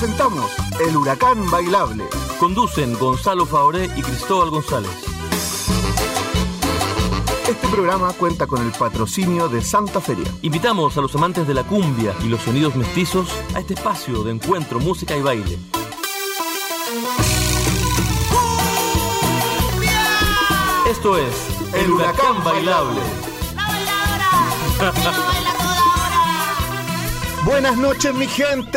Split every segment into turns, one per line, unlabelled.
presentamos El Huracán Bailable.
Conducen Gonzalo Faoré y Cristóbal González.
Este programa cuenta con el patrocinio de Santa Feria.
Invitamos a los amantes de la cumbia y los sonidos mestizos a este espacio de encuentro, música y baile. Esto es El Huracán Bailable.
Buenas noches, mi gente.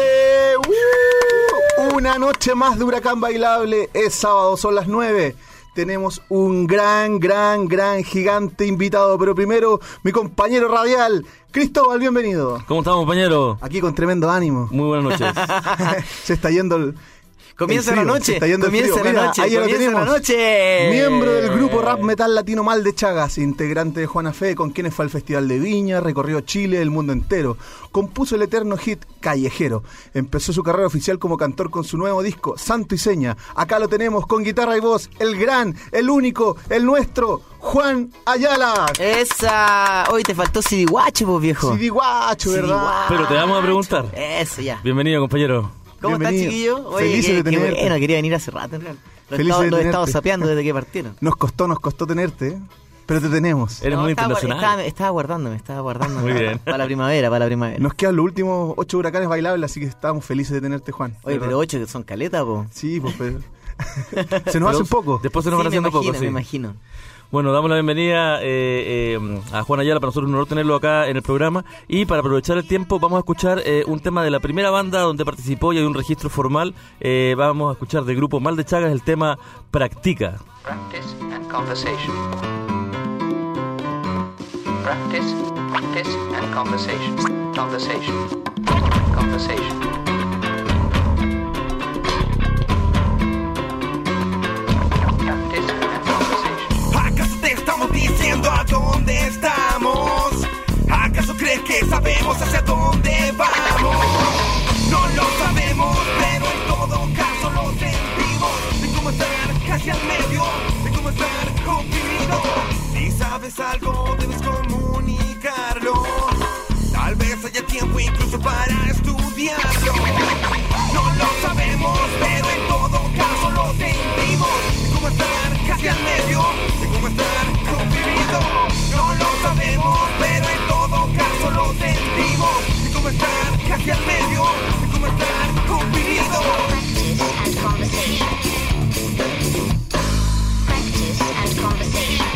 Una noche más de Huracán Bailable. Es sábado, son las 9. Tenemos un gran, gigante invitado. Pero primero, mi compañero radial, Cristóbal, bienvenido.
¿Cómo estamos, compañero?
Aquí con tremendo ánimo.
Muy buenas noches.
Se está yendo el...
Comienza la noche, comienza la noche.
Miembro del grupo rap metal latino Mal de Chagas, integrante de Juana Fe, con quienes fue al Festival de Viña, recorrió Chile, el mundo entero. Compuso el eterno hit Callejero. Empezó su carrera oficial como cantor con su nuevo disco, Santo y Seña. Acá lo tenemos con guitarra y voz, el gran, el único, el nuestro, Juan Ayala.
Esa. Hoy te faltó CD Guacho, pues, viejo.
CD Guacho, ¿verdad?
Pero te vamos a preguntar.
Eso ya.
Bienvenido, compañero.
¿Cómo estás, chiquillo? Oye,
feliz de tenerte.
Bueno, quería venir hace rato, en realidad. Lo he estado sapeando desde que partieron.
Nos costó tenerte, pero te tenemos.
Eres muy internacional.
Estaba guardando.
Muy bien.
Para la primavera.
Nos quedan los últimos 8 huracanes bailables, así que estábamos felices de tenerte, Juan.
Oye, pero 8 que son caletas, po.
Sí, pues, pero... se nos hace un poco.
Después se nos van haciendo poco, sí.
Me imagino.
Bueno, damos la bienvenida a Juan Ayala. Para nosotros es un honor tenerlo acá en el programa. Y para aprovechar el tiempo vamos a escuchar un tema de la primera banda donde participó y hay un registro formal. Vamos a escuchar del grupo Mal de Chagas el tema Practica.
Practice and conversation. Practice and conversation. Conversation.
Diciendo a dónde estamos. ¿Acaso crees que sabemos hacia dónde vamos? No lo sabemos, pero en todo caso lo sentimos. De cómo estar casi al medio, de cómo estar comprimido. Si sabes algo debes comunicarlo. Tal vez haya tiempo incluso para estudiarlo. No lo sabemos, pero en todo caso lo sentimos. De cómo estar casi al medio, de cómo estar comprimido. No lo sabemos, pero en todo caso lo sentimos. De cómo estar casi al medio, de cómo estar comprimido.
Practice and conversation.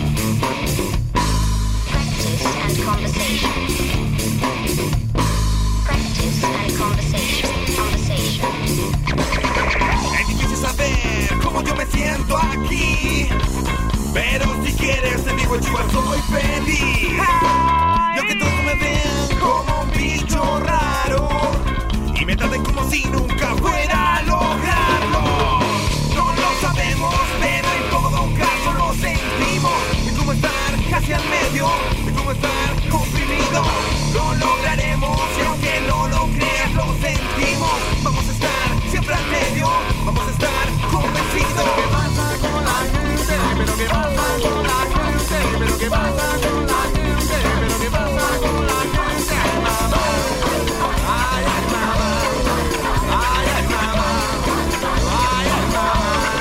Practice and conversation. Practice and conversation. Conversation.
Es difícil saber cómo yo me siento aquí, pero si quieres te digo igual soy feliz. Y aunque todos me vean como un bicho raro y me traten como si nunca fuera a lograrlo. No lo sabemos, pero en todo caso lo sentimos. De cómo estar casi al medio, de cómo estar comprimido. Lo lograremos y aunque no lo creas lo sentimos. Vamos a estar siempre al medio, vamos a estar convencidos. ¿Qué pasa con la gente? ¿Pero qué pasa con la gente? ¿Pero qué pasa con la gente? ¿Pero qué pasa con la gente? Ay, ay, mamá. Ay, ay, mamá. Ay, ay, mamá.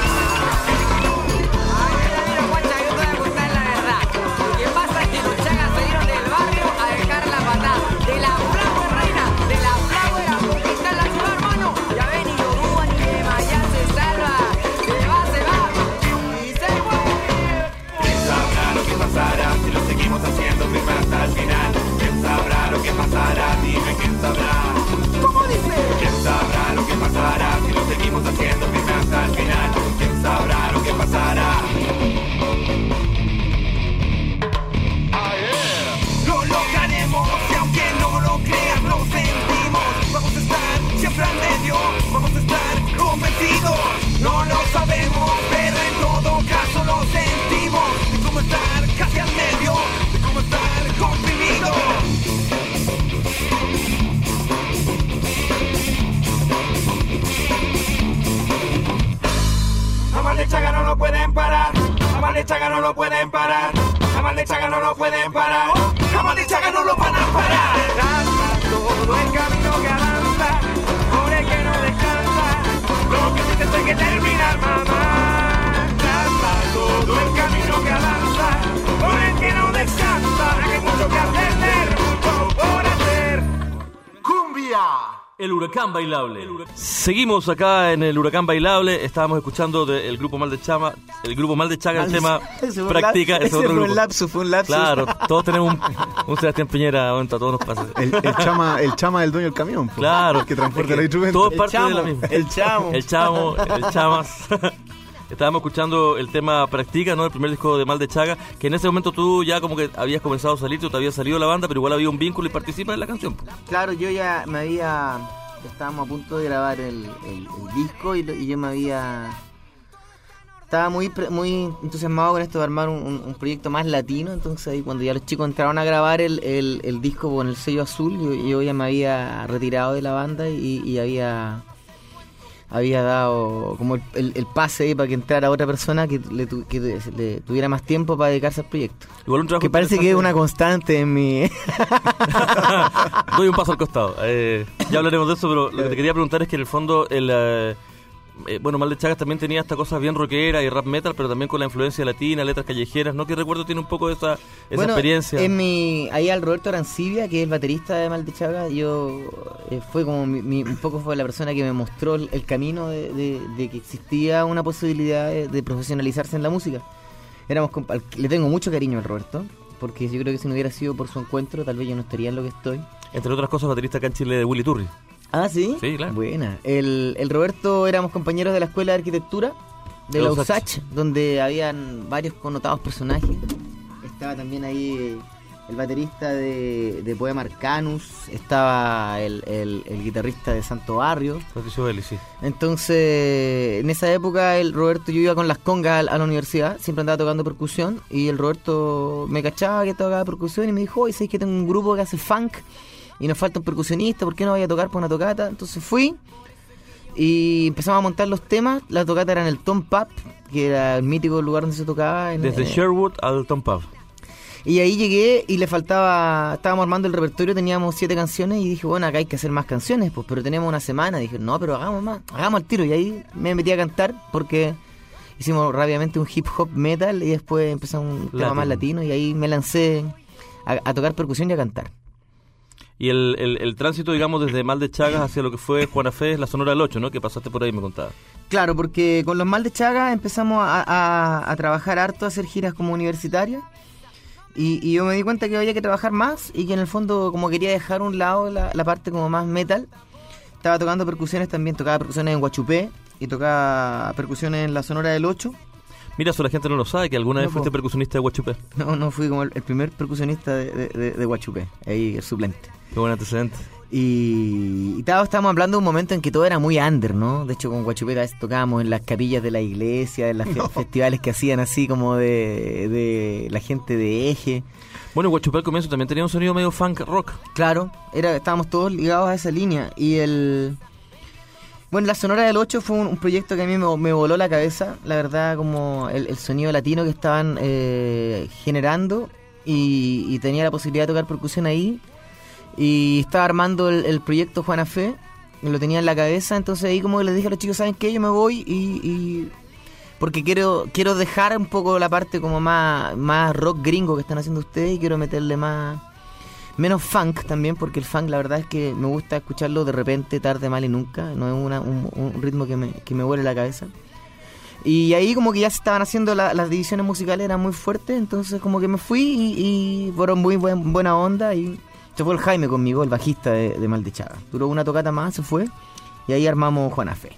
Mira, guacha, yo te voy a contar la verdad. Lo que pasa es que los Chagas salieron del barrio a dejar la patada. De la Flower reina, de la Flower a conquistar la ciudad, hermano. Ya ven, ni lo duda ni de Maya se salva. Se va. Y se mueve.
¿Quién sabrá lo que pasará si lo seguimos haciendo firme hasta el final? ¿Quién sabrá lo que pasará? Dime quién sabrá.
¿Cómo dice?
¿Quién sabrá lo que pasará si lo seguimos haciendo firme hasta el final? ¿Quién sabrá lo que pasará? Lo lograremos y aunque no lo creas lo sentimos. Vamos a estar siempre al medio, vamos a estar convencidos. No lo sabemos, pero en todo caso lo sentimos. De cómo estar casi al medio, de cómo estar comprimido. A Mal de Chagas no lo pueden parar. A Mal de Chagas no lo pueden parar. A Mal de Chagas no lo pueden parar. A Mal de Chagas no lo van a parar. Lanza todo el camino que avanza, por el que no descansa.
El Huracán Bailable. Seguimos acá en el Huracán Bailable. Estábamos escuchando del grupo Mal de Chaga, el tema Practica.
Ese fue un lapsus.
Claro, todos tenemos un Sebastián Piñera, a todos nos pasa.
El chama del dueño del camión.
Claro,
que transporta el instrumento.
Todo es parte de la misma.
El chamas.
Estábamos escuchando el tema Practica, ¿no? El primer disco de Mal de Chaga, que en ese momento tú ya como que habías comenzado a salir, tú te habías salido de la banda, pero igual había un vínculo y participas en la canción.
Claro, yo ya estábamos a punto de grabar el disco y yo estaba muy entusiasmado con esto de armar un proyecto más latino. Entonces ahí cuando ya los chicos entraron a grabar el disco con el sello azul, yo ya me había retirado de la banda y había dado como el pase ahí para que entrara otra persona que le tuviera más tiempo para dedicarse al proyecto.
Igual un trabajo
que parece que es una constante en mi...
Doy un paso al costado. Ya hablaremos de eso, pero lo que te quería preguntar es que en el fondo Mal de Chagas también tenía esta cosa bien rockera y rap metal, pero también con la influencia latina, letras callejeras, ¿no? Que recuerdo tiene un poco de esa experiencia.
Ahí al Roberto Arancibia, que es el baterista de Mal de Chagas, fue como un poco fue la persona que me mostró el camino de que existía una posibilidad de profesionalizarse en la música. Le tengo mucho cariño al Roberto, porque yo creo que si no hubiera sido por su encuentro, tal vez yo no estaría en lo que estoy.
Entre otras cosas, baterista acá en Chile de Willy Turri.
Ah, ¿sí?
Sí, claro.
Buena. El Roberto éramos compañeros de la Escuela de Arquitectura de la USACH, donde habían varios connotados personajes. Estaba también ahí el baterista de Poema Arcanus, estaba el guitarrista de Santo Barrio.
Patricio Belli, sí.
Entonces, en esa época yo iba con las congas a la universidad, siempre andaba tocando percusión, y el Roberto me cachaba que tocaba percusión y me dijo, oye, ¿sabes que tengo un grupo que hace funk? Y nos falta un percusionista, ¿por qué no vaya a tocar por una tocata? Entonces fui y empezamos a montar los temas. La tocata era en el Tom Pub, que era el mítico lugar donde se tocaba.
Desde Sherwood al Tom Pub.
Y ahí llegué y estábamos armando el repertorio, teníamos 7 canciones y dije, bueno, acá hay que hacer más canciones, pues, pero tenemos una semana. Dije, no, pero hagamos al tiro. Y ahí me metí a cantar porque hicimos rápidamente un hip hop metal y después empezamos un tema más latino y ahí me lancé a tocar percusión y a cantar.
Y el tránsito, digamos, desde Mal de Chagas hacia lo que fue Juana Fe, la Sonora del 8, ¿no? Que pasaste por ahí, me contabas.
Claro, porque con los Mal de Chagas empezamos a trabajar harto, a hacer giras como universitarias. Y yo me di cuenta que había que trabajar más y que en el fondo, como quería dejar a un lado la parte como más metal, estaba tocando percusiones también. Tocaba percusiones en Huachupé y tocaba percusiones en la Sonora del 8.
Mira, eso la gente no lo sabe, que alguna vez fuiste percusionista de Huachupé.
No, fui como el primer percusionista de Huachupé, ahí el suplente.
Qué buen antecedente.
Y estábamos hablando de un momento en que todo era muy under, ¿no? De hecho, con Huachupé a veces tocábamos en las capillas de la iglesia, en los festivales que hacían así como de la gente de Eje.
Bueno, Huachupé al comienzo también tenía un sonido medio funk rock.
Claro, estábamos todos ligados a esa línea. Y la Sonora del 8 fue un proyecto que a mí me voló la cabeza, la verdad, como el sonido latino que estaban generando y tenía la posibilidad de tocar percusión ahí y estaba armando el proyecto Juana Fe, lo tenía en la cabeza, entonces ahí como que les dije a los chicos, ¿saben qué? Yo me voy y porque quiero dejar un poco la parte como más rock gringo que están haciendo ustedes y quiero meterle menos funk también, porque el funk la verdad es que me gusta escucharlo de repente, tarde, mal y nunca. No es un ritmo que me vuele la cabeza. Y ahí como que ya se estaban haciendo las divisiones musicales, eran muy fuertes, entonces como que me fui y fueron muy buena onda. Y se fue el Jaime conmigo, el bajista de Mal de Chagas. Duró una tocata más, se fue y ahí armamos Juana Fe.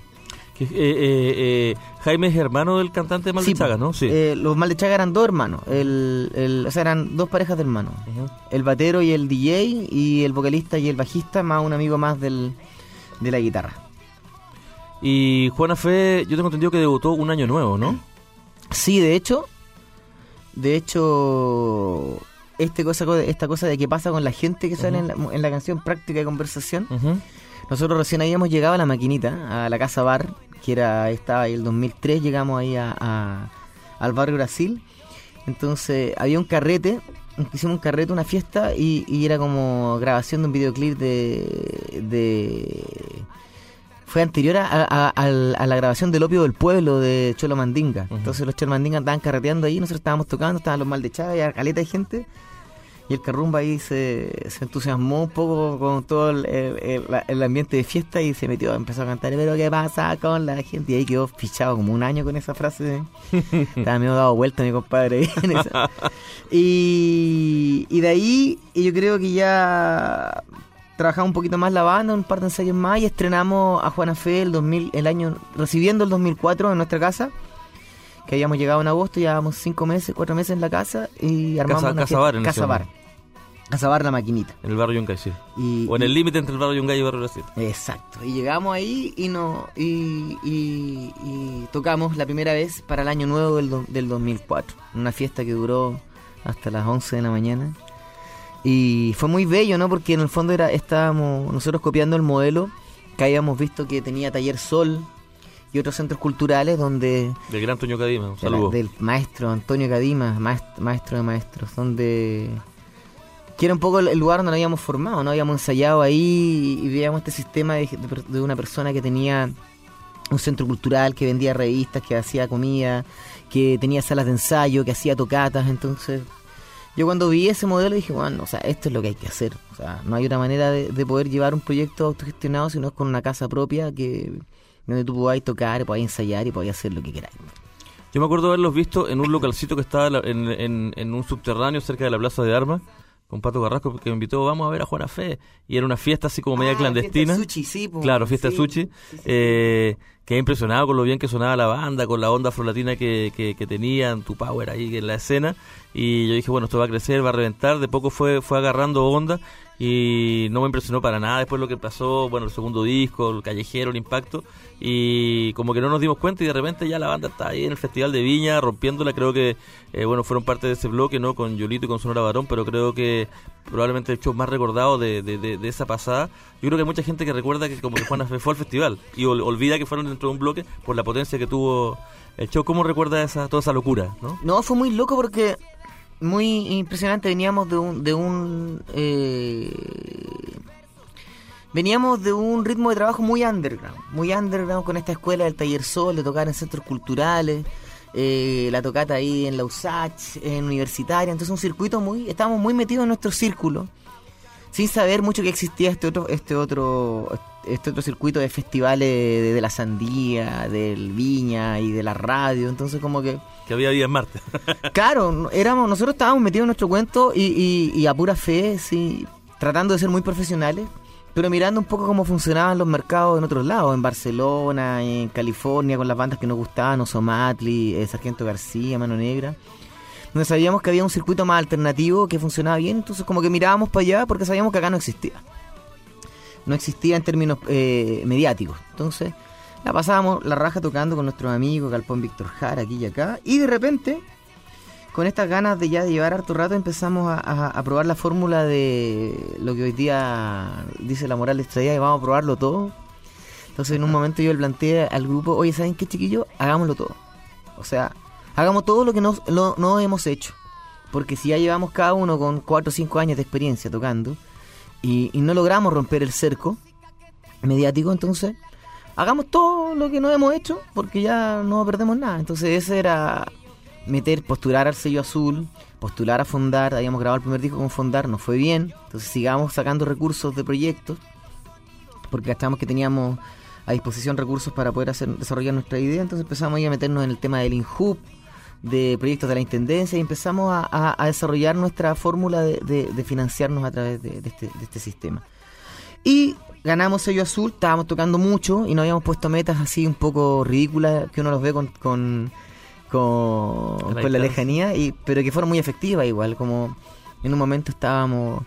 Jaime es hermano del cantante de Mal de Chagas, ¿no? Sí.
Los Mal de Chagas eran 2 hermanos, o sea, eran 2 parejas de hermanos. Uh-huh. El batero y el DJ, y el vocalista y el bajista, más un amigo más de la guitarra.
Y Juana Fe, yo tengo entendido que debutó un año nuevo, ¿no?
Sí, de hecho, esta cosa de qué pasa con la gente que sale en la canción Práctica de Conversación. Uh-huh. Nosotros recién habíamos llegado a la maquinita, a la casa bar, que estaba ahí el 2003, llegamos ahí al barrio Brasil. Entonces había un carrete, hicimos un carrete, una fiesta, y era como grabación de un videoclip fue anterior a la grabación del Opio del Pueblo de Cholo Mandinga. Uh-huh. Entonces los Cholo Mandinga estaban carreteando ahí, nosotros estábamos tocando, estaban los Mal de Chagas, y caleta de gente. Y el Carrumba ahí se entusiasmó un poco con todo el ambiente de fiesta y se metió, empezó a cantar, pero ¿qué pasa con la gente? Y ahí quedó fichado como un año con esa frase. Estaba medio dado vuelta mi compadre ahí en esa. Y de ahí yo creo que ya trabajamos un poquito más la banda, un par de ensayos más, y estrenamos a Juana Fe recibiendo el 2004 en nuestra casa. Que habíamos llegado en agosto, llevábamos 4 meses en la casa y armamos una fiesta. Casa Bar La Maquinita.
En el barrio Yungay, sí.
O
en el límite entre el barrio Yungay y el barrio Brasil.
Exacto. Y llegamos ahí y tocamos la primera vez para el año nuevo del 2004. Una fiesta que duró hasta las 11 de la mañana. Y fue muy bello, ¿no? Porque en el fondo estábamos nosotros copiando el modelo que habíamos visto que tenía Taller Sol y otros centros culturales donde...
Del gran Antonio Cadima, un saludo.
Del maestro Antonio Cadima, maestro de maestros, donde... que era un poco el lugar donde nos habíamos formado, ¿no? Habíamos ensayado ahí y veíamos este sistema de una persona que tenía un centro cultural, que vendía revistas, que hacía comida, que tenía salas de ensayo, que hacía tocatas. Entonces yo cuando vi ese modelo dije, bueno, o sea, esto es lo que hay que hacer. O sea, no hay otra manera de poder llevar un proyecto autogestionado si no es con una casa propia donde tú podáis tocar, podáis ensayar y podáis hacer lo que queráis.
Yo me acuerdo haberlos visto en un localcito que estaba en un subterráneo cerca de la Plaza de Armas, con Pato Carrasco, porque me invitó, vamos a ver a Juana Fe, y era una fiesta así como media clandestina.
Fiesta sushi, sí, po.
Claro, fiesta
sí,
sushi.
Sí.
Quedé impresionado con lo bien que sonaba la banda, con la onda afrolatina que tenían, tu power ahí en la escena, y yo dije, bueno, esto va a crecer, va a reventar. De poco fue agarrando onda, y no me impresionó para nada después lo que pasó, bueno, el segundo disco, el Callejero, el impacto, y como que no nos dimos cuenta, y de repente ya la banda está ahí en el Festival de Viña, rompiéndola. Creo que, bueno, fueron parte de ese bloque, ¿no? Con Yolito y con Sonora Barón, pero creo que probablemente el show más recordado de esa pasada. Yo creo que hay mucha gente que recuerda que como que Juana Fe fue al festival, y olvida que fueron dentro de un bloque por la potencia que tuvo el show. ¿Cómo recuerda toda esa locura, no?
No, fue muy loco porque... muy impresionante. Veníamos de un ritmo de trabajo muy underground con esta escuela del Taller Sol, de tocar en centros culturales, la tocata ahí en la USACH, en Universitaria. Entonces un circuito estábamos muy metidos en nuestro círculo, sin saber mucho que existía este otro circuito de festivales de la Sandía, del Viña y de la radio. Entonces como que
había vida en Marte.
Claro, nosotros estábamos metidos en nuestro cuento y a pura fe, sí, tratando de ser muy profesionales, pero mirando un poco cómo funcionaban los mercados en otros lados, en Barcelona, en California, con las bandas que nos gustaban, Osomatli, Sargento García, Mano Negra, donde sabíamos que había un circuito más alternativo que funcionaba bien. Entonces como que mirábamos para allá porque sabíamos que acá no existía en términos mediáticos. Entonces la pasábamos la raja tocando con nuestros amigos Galpón Víctor Jara, aquí y acá, y de repente con estas ganas de llevar harto rato empezamos a probar la fórmula de lo que hoy día dice la moral extraída, y vamos a probarlo todo. Entonces en un momento yo le planteé al grupo, oye, ¿saben qué, chiquillos? Hagámoslo todo. O sea, hagamos todo lo que no hemos hecho, porque si ya llevamos cada uno con 4 o 5 años de experiencia tocando y no logramos romper el cerco mediático, entonces hagamos todo lo que no hemos hecho, porque ya no perdemos nada. Entonces ese era postular al sello azul, postular a Fondar. Habíamos grabado el primer disco con Fondar, nos fue bien, entonces sigamos sacando recursos de proyectos, porque achamos que teníamos a disposición recursos para poder desarrollar nuestra idea. Entonces empezamos ahí a meternos en el tema del INJUP, de proyectos de la Intendencia, y empezamos a desarrollar nuestra fórmula de financiarnos a través de este sistema. Y ganamos sello azul, estábamos tocando mucho y nos habíamos puesto metas así un poco ridículas que uno los ve con la lejanía, pero que fueron muy efectivas igual. Como en un momento estaba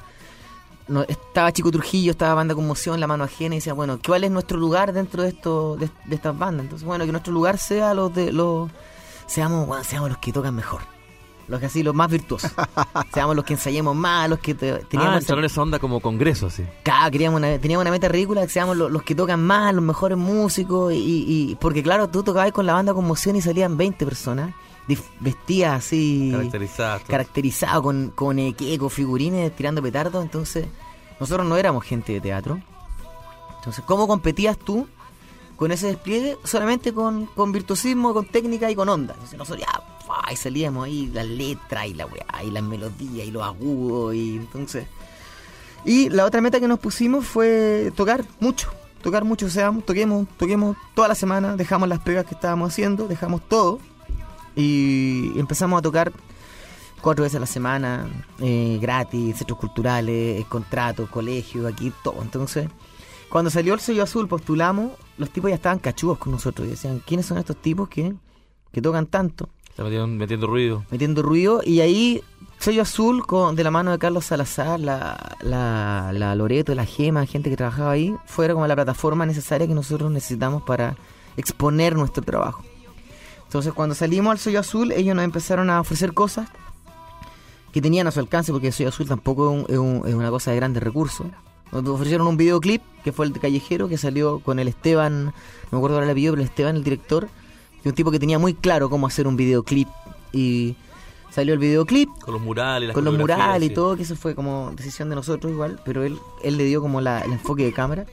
Chico Trujillo, estaba Banda Conmoción, La Mano Ajena, y decía, bueno, ¿cuál es nuestro lugar dentro de estas bandas? Entonces, bueno, que nuestro lugar sea seamos los que tocan mejor, los más virtuosos. Seamos los que ensayemos más, los que teníamos
entrar esa onda como congreso, así.
Claro, teníamos una meta ridícula, que seamos los que tocan más, los mejores músicos, y porque claro, tú tocabas con la Banda Conmoción y salían 20 personas vestidas así, caracterizadas con equeco, figurines, tirando petardos. Entonces nosotros no éramos gente de teatro. Entonces, ¿cómo competías tú con ese despliegue? Solamente con virtuosismo, con técnica y con onda. Entonces nosotros y salíamos ahí las letras y la weá, y las melodías y los agudos, y entonces... Y la otra meta que nos pusimos fue tocar mucho, o sea, toquemos toda la semana, dejamos las pegas que estábamos haciendo, dejamos todo, y empezamos a tocar 4 veces a la semana, gratis, centros culturales, contratos, colegios, aquí, todo. Entonces, cuando salió el sello azul, postulamos, los tipos ya estaban cachudos con nosotros y decían, ¿quiénes son estos tipos que tocan tanto?
Está metiendo ruido.
Metiendo ruido, y ahí sello azul, de la mano de Carlos Salazar, la Loreto, la Gema, gente que trabajaba ahí, fuera como la plataforma necesaria que nosotros necesitamos para exponer nuestro trabajo. Entonces, cuando salimos al sello azul, ellos nos empezaron a ofrecer cosas que tenían a su alcance, porque el sello azul tampoco es una cosa de grandes recursos. Nos ofrecieron un videoclip, que fue el de Callejero, que salió con el Esteban, no me acuerdo ahora el apellido, pero el Esteban, el director, que un tipo que tenía muy claro cómo hacer un videoclip, y salió el videoclip
con los murales,
con los murales
sí.
Y todo, que eso fue como decisión de nosotros igual, pero él le dio como el enfoque de cámara.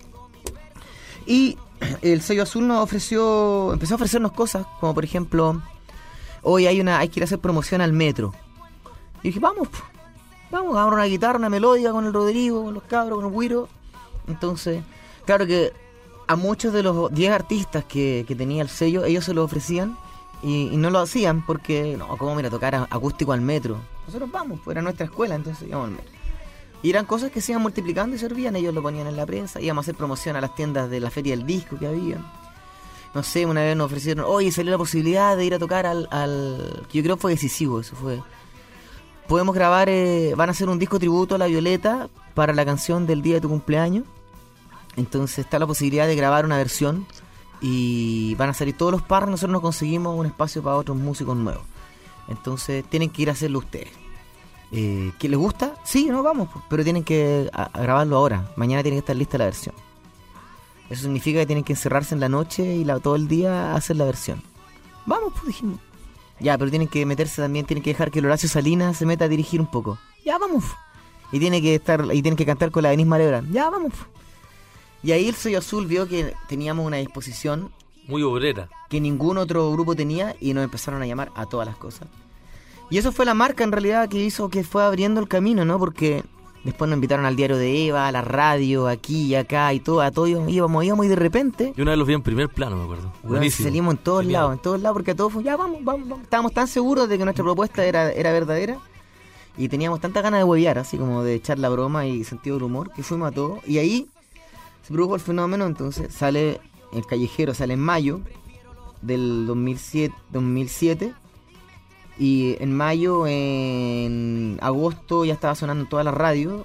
Y el sello azul empezó a ofrecernos cosas, como por ejemplo, hoy hay que ir a hacer promoción al metro. Y dije, vamos, agarrar una guitarra, una melódica con el Rodrigo, con los cabros, con el Guiro. Entonces, claro que a muchos de los 10 artistas que tenía el sello, ellos se lo ofrecían y no lo hacían porque, no, ¿cómo me iba a tocar acústico al metro? Nosotros vamos, pues era nuestra escuela, entonces íbamos al metro. Y eran cosas que se iban multiplicando y servían, ellos lo ponían en la prensa, íbamos a hacer promoción a las tiendas de la feria del disco que había. No sé, una vez nos ofrecieron, oye, salió la posibilidad de ir a tocar al que yo creo fue decisivo, eso fue. Podemos grabar, van a hacer un disco tributo a La Violeta para la canción del día de tu cumpleaños. Entonces está la posibilidad de grabar una versión y van a salir todos los pares. Nosotros nos conseguimos un espacio para otros músicos nuevos. Entonces tienen que ir a hacerlo ustedes. ¿Que les gusta? Sí, no, vamos, pero tienen que a grabarlo ahora. Mañana tiene que estar lista la versión. Eso significa que tienen que encerrarse en la noche y todo el día a hacer la versión. Vamos, pues dijimos. Ya, pero tienen que meterse también, tienen que dejar que el Horacio Salinas se meta a dirigir un poco. Ya, vamos. Y tienen que cantar con la Denise Malebrán. Ya, vamos. Y ahí el sello azul vio que teníamos una disposición
muy obrera
que ningún otro grupo tenía y nos empezaron a llamar a todas las cosas. Y eso fue la marca en realidad que hizo que fue abriendo el camino, ¿no? Porque después nos invitaron al diario de Eva, a la radio, aquí y acá y todo, a todos íbamos y de repente...
Yo una vez los vi en primer plano, me acuerdo. Buenísimo.
Salimos en todos lados, porque a todos fue, ya vamos. Estábamos tan seguros de que nuestra propuesta era verdadera y teníamos tanta ganas de huevear, así como de echar la broma y sentido del humor, que fuimos a todo. Y ahí se produjo el fenómeno, entonces sale el Callejero, sale en mayo del 2007 y en mayo, en agosto ya estaba sonando en todas las radios.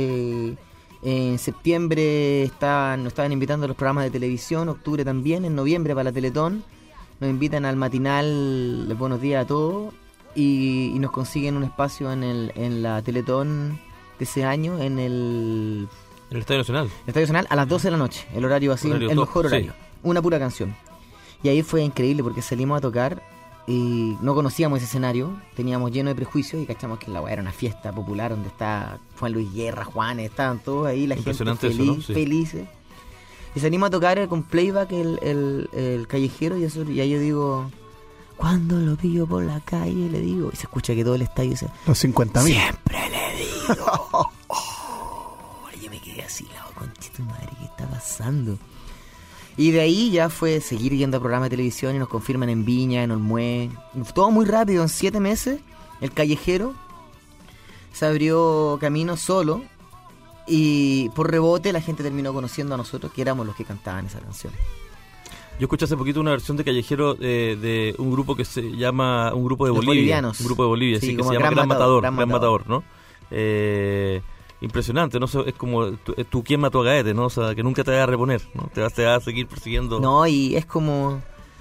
En septiembre nos estaban invitando a los programas de televisión, octubre también, en noviembre para la Teletón nos invitan al matinal Buenos Días a Todos y nos consiguen un espacio en la Teletón de ese año en el
Estadio Nacional.
El Estadio Nacional a las 12 de la noche, el horario así, el mejor horario, sí. Una pura canción. Y ahí fue increíble porque salimos a tocar y no conocíamos ese escenario, teníamos lleno de prejuicios y cachamos que la weá era una fiesta popular donde está Juan Luis Guerra, Juanes, estaban todos ahí, la gente feliz, eso, ¿no? Sí. Felices. Y salimos a tocar con playback el Callejero y ahí yo digo, cuando lo pillo por la calle le digo, y se escucha que todo el estadio dice,
los 50.000.
Siempre le digo. Yo me quedé así, conchita madre, ¿qué está pasando? Y de ahí ya fue seguir yendo a programas de televisión y nos confirman en Viña, en Olmué. Todo muy rápido, en 7 meses, el Callejero se abrió camino solo y por rebote la gente terminó conociendo a nosotros, que éramos los que cantaban esa canción.
Yo escuché hace poquito una versión de Callejero de un grupo que se llama, un grupo de
Los
Bolivia.
Bolivianos.
Un grupo de Bolivia, sí, que se llama Gran Matador, ¿no? Impresionante, ¿no? Es como tu quien mató a Gaete, ¿no? O sea, que nunca te vaya a reponer, ¿no? Te vas a seguir persiguiendo.
No, y es como...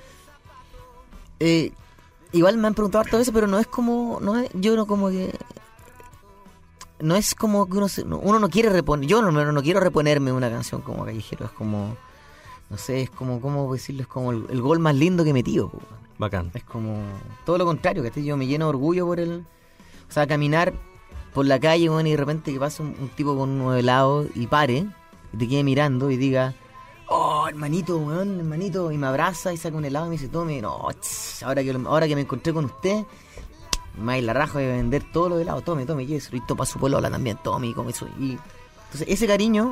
igual me han preguntado hartas veces, pero no es como... yo no como que... No es como que uno no quiere reponer... Yo no quiero reponerme una canción como Callejero. Es como... No sé, es como... ¿Cómo decirlo? Es como el gol más lindo que he metido.
Bacán.
Es como... Todo lo contrario, que yo me lleno de orgullo por el... O sea, caminar por la calle, bueno, y de repente que pasa un tipo con uno de lado y pare, y te quede mirando y diga, oh, hermanito, y me abraza y saca un helado y me dice, tome, no, ahora que me encontré con usted, Más la raja de vender todo lo de helado. Tome, y eso. Y topa su polola también, tome, y come eso. Y entonces, ese cariño,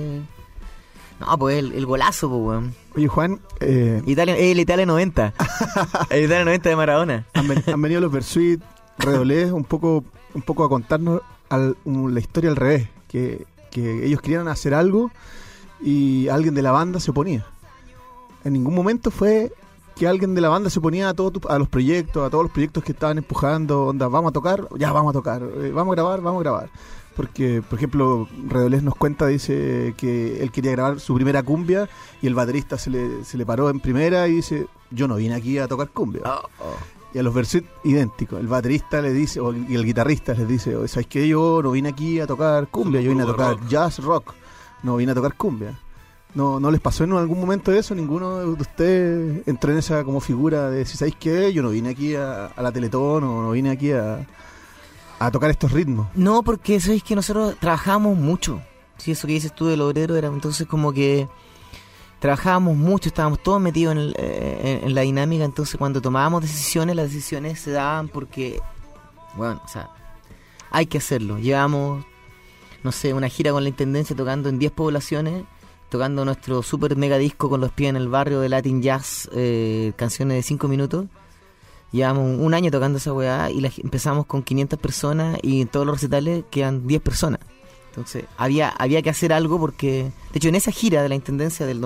no, pues el golazo, pues, weón.
Oye, Juan,
El Italia 90. El Italia 90 de Maradona.
han venido los Versuit, Redolés, un poco a contarnos la historia al revés. Que ellos querían hacer algo y alguien de la banda se oponía. En ningún momento fue que alguien de la banda se oponía a todos los proyectos que estaban empujando. Onda, vamos a tocar, vamos a grabar. Porque, por ejemplo, Redolés nos cuenta, dice que él quería grabar su primera cumbia y el baterista se le paró en primera y dice, yo no vine aquí a tocar cumbia. Y a los Versuit, idéntico. El baterista le dice, y el guitarrista les dice, ¿sabes qué? Yo no vine aquí a tocar cumbia, yo vine a tocar jazz rock, no vine a tocar cumbia. ¿No les pasó en algún momento eso? ¿Ninguno de ustedes entró en esa como figura de, si sabéis qué? Yo no vine aquí a la Teletón o no vine aquí a tocar estos ritmos.
No, porque sabéis que nosotros trabajamos mucho. Sí, eso que dices tú del obrero era entonces como que trabajábamos mucho, estábamos todos metidos en la dinámica. Entonces cuando tomábamos decisiones, las decisiones se daban porque, bueno, o sea, hay que hacerlo. Llevamos, no sé, una gira con la Intendencia tocando en 10 poblaciones, tocando nuestro super mega disco con los pies en el barrio de Latin Jazz, canciones de 5 minutos. Llevamos un año tocando esa weá y empezamos con 500 personas y en todos los recitales quedan 10 personas. Entonces había que hacer algo porque, de hecho, en esa gira de la Intendencia del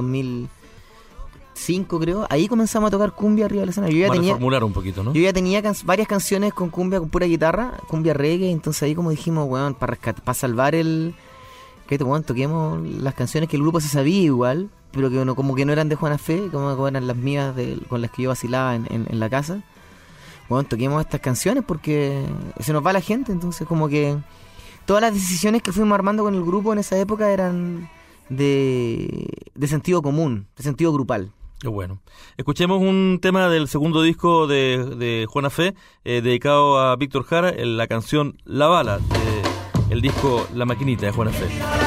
2005, creo, ahí comenzamos a tocar cumbia arriba del escenario. Yo ya tenía
reformular un poquito, ¿no?
Yo ya tenía varias canciones con cumbia, con pura guitarra, cumbia reggae. Entonces ahí como dijimos, weón, para salvar que toquemos las canciones que el grupo se sabía igual, pero que como que no eran de Juana Fe, como eran las mías con las que yo vacilaba en la casa. Bueno, toquemos estas canciones porque se nos va la gente. Entonces como que todas las decisiones que fuimos armando con el grupo en esa época eran de sentido común, de sentido grupal.
Qué bueno. Escuchemos un tema del segundo disco de Juana Fe, dedicado a Víctor Jara, la canción La Bala, del disco La Maquinita de Juana Fe.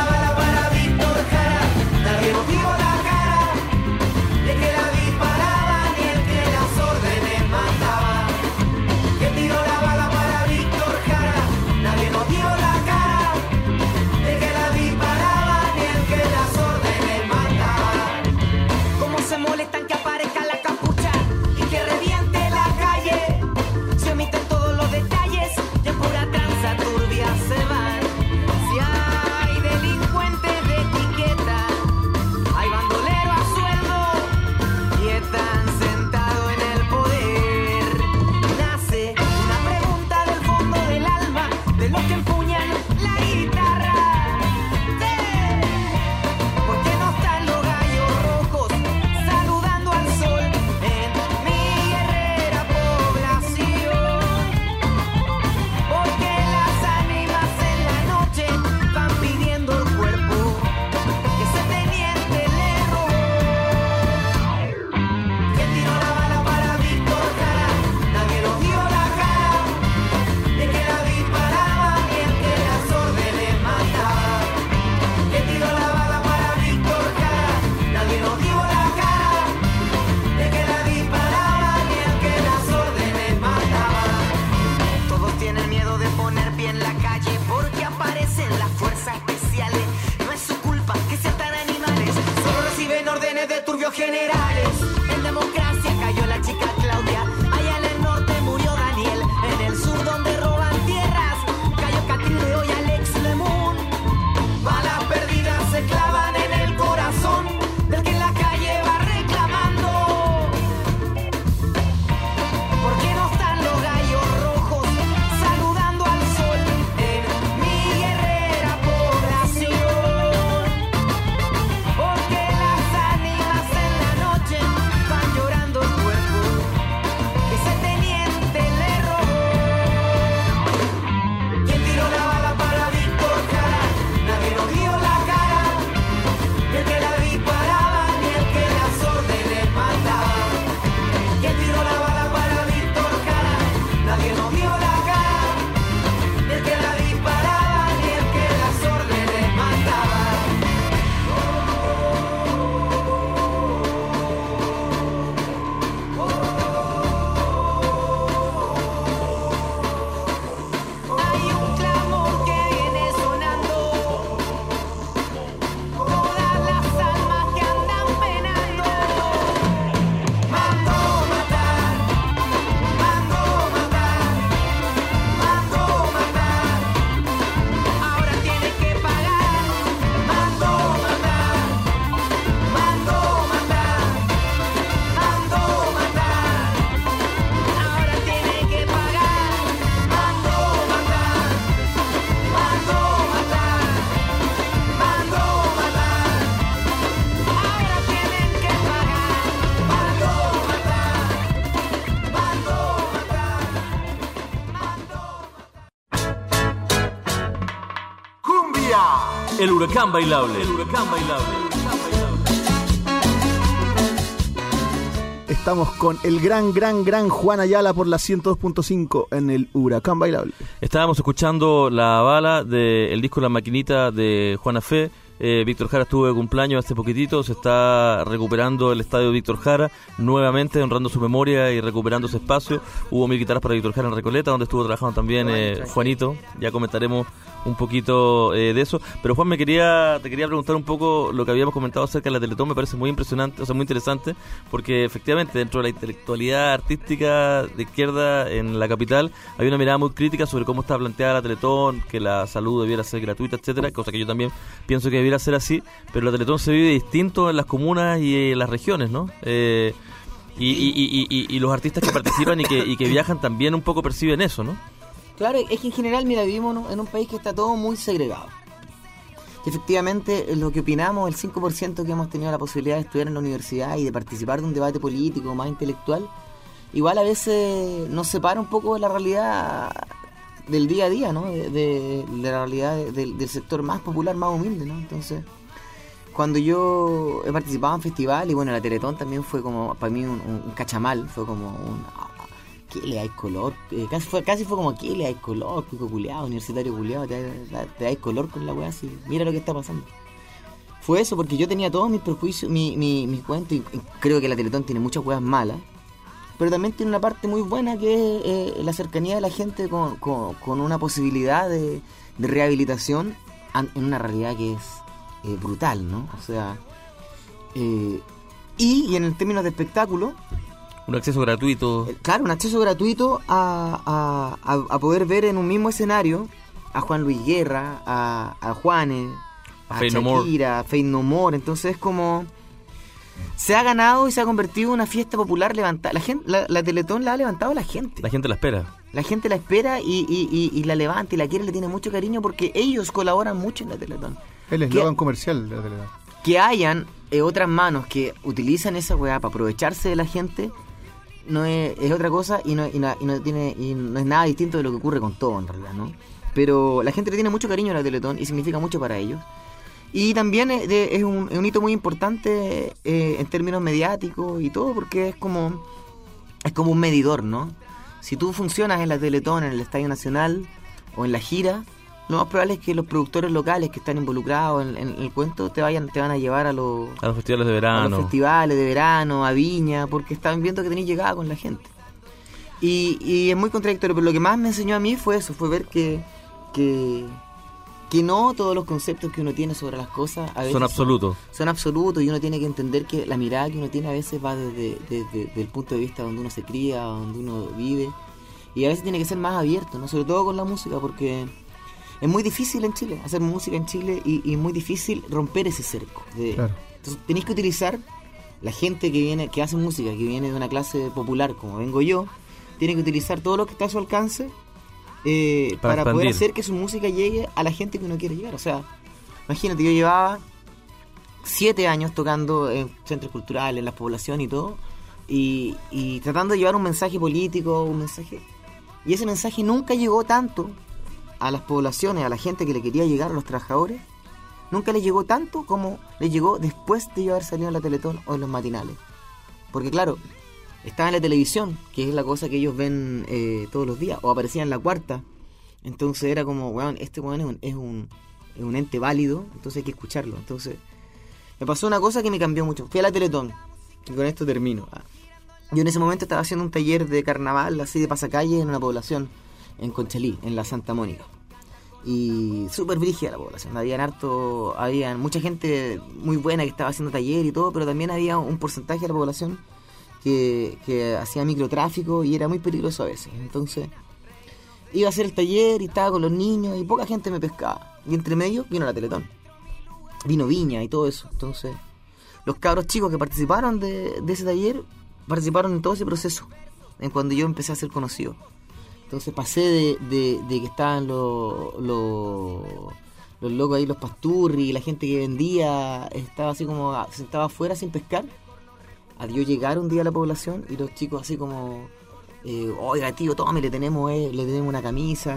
Generales, en democracia cayó la chica Claudia. Allá en el norte murió Daniel. En el sur donde roban tierras cayó Catrine, hoy Alex Lemun. Balas perdidas se clavan en el corazón del que en la calle va reclamando. ¿Por qué no están los gallos rojos saludando al sol en mi guerrera población? Porque las ánimas en la noche
El huracán bailable. El huracán bailable.
Estamos con el gran Juan Ayala por la 102.5 en el Huracán Bailable.
Estábamos escuchando la bala del disco La Maquinita de Juana Fe. Víctor Jara estuvo de cumpleaños hace poquitito, se está recuperando el estadio Víctor Jara nuevamente, honrando su memoria y recuperando ese espacio. Hubo 1000 guitarras para Víctor Jara en Recoleta, donde estuvo trabajando también Juanito. Ya comentaremos un poquito de eso. Pero Juan, te quería preguntar un poco lo que habíamos comentado acerca de la Teletón. Me parece muy impresionante, o sea, muy interesante, porque efectivamente dentro de la intelectualidad artística de izquierda en la capital hay una mirada muy crítica sobre cómo está planteada la Teletón, que la salud debiera ser gratuita, etcétera, cosa que yo también pienso que debiera ser así, pero la Teletón se vive distinto en las comunas y en las regiones, ¿no? Y los artistas que participan y que viajan también un poco perciben eso, ¿no?
Claro, es que en general, mira, vivimos en un país que está todo muy segregado. Y efectivamente, lo que opinamos, el 5% que hemos tenido la posibilidad de estudiar en la universidad y de participar de un debate político más intelectual, igual a veces nos separa un poco de la realidad del día a día, ¿no? De la realidad del sector más popular, más humilde, ¿no? Entonces, cuando yo he participado en festival, y bueno, la Teletón también fue como, para mí, un cachamal, fue como un... ¿Qué le dais color? Casi fue como, ¿qué le dais color? Pico culeado, universitario culeado, te dais color con la weá así. Mira lo que está pasando. Fue eso, porque yo tenía todos mis prejuicios, mis cuentos, y creo que la Teletón tiene muchas weas malas, pero también tiene una parte muy buena que es la cercanía de la gente con una posibilidad de rehabilitación en una realidad que es brutal, ¿no? O sea, y en el términos de espectáculo,
un acceso gratuito.
Claro, un acceso gratuito a poder ver en un mismo escenario a Juan Luis Guerra, a Juanes, a Shakira, a Faith No More. Entonces es como... Se ha ganado y se ha convertido en una fiesta popular levantada. La Teletón la ha levantado la gente.
La gente la espera.
La gente la espera y la levanta y la quiere, le tiene mucho cariño porque ellos colaboran mucho en la Teletón.
El eslogan comercial de la Teletón.
Que hayan otras manos que utilizan esa weá para aprovecharse de la gente... No es otra cosa y no es nada distinto de lo que ocurre con todo en realidad, ¿no? Pero la gente le tiene mucho cariño a la Teletón y significa mucho para ellos. Y también es un hito muy importante en términos mediáticos y todo, porque es como un medidor, ¿no? Si tú funcionas en la Teletón, en el Estadio Nacional o en la gira, lo más probable es que los productores locales que están involucrados en el cuento te van a llevar a los
festivales de verano.
A los festivales de verano, a Viña, porque están viendo que tenés llegada con la gente. Y es muy contradictorio, pero lo que más me enseñó a mí fue eso, fue ver que no todos los conceptos que uno tiene sobre las cosas a veces
son absolutos.
Son absolutos, y uno tiene que entender que la mirada que uno tiene a veces va desde el punto de vista donde uno se cría, donde uno vive, y a veces tiene que ser más abierto, ¿no? Sobre todo con la música, porque es muy difícil en Chile, hacer música en Chile, y es muy difícil romper ese cerco.
Claro.
Entonces tenéis que utilizar la gente que hace música, que viene de una clase popular como vengo yo, tiene que utilizar todo lo que está a su alcance para poder hacer que su música llegue a la gente que uno quiere llegar. O sea, imagínate, yo llevaba 7 años tocando en centros culturales, en la población y todo, y tratando de llevar un mensaje político, y ese mensaje nunca llegó tanto a las poblaciones, a la gente que le quería llegar, a los trabajadores. Nunca les llegó tanto como les llegó después de yo haber salido en la Teletón o en los matinales. Porque claro, estaba en la televisión, que es la cosa que ellos ven todos los días, o aparecía en La Cuarta. Entonces era como, weón, este weón es un ente válido, entonces hay que escucharlo. Entonces me pasó una cosa que me cambió mucho. Fui a la Teletón, y con esto termino. Yo en ese momento estaba haciendo un taller de carnaval, así de pasacalle, en una población, en Conchalí, en la Santa Mónica. Y súper brígida la población. Había mucha gente muy buena que estaba haciendo taller y todo, pero también había un porcentaje de la población que hacía microtráfico y era muy peligroso a veces. Entonces iba a hacer el taller y estaba con los niños y poca gente me pescaba. Y entre medio vino la Teletón, vino Viña y todo eso. Entonces los cabros chicos que participaron de ese taller participaron en todo ese proceso, en cuando yo empecé a ser conocido. Entonces pasé de que estaban los locos ahí, los pasturri, la gente que vendía, estaba así como sentaba afuera sin pescar, a yo llegar un día a la población y los chicos así como, oiga tío, tome, le tenemos una camisa,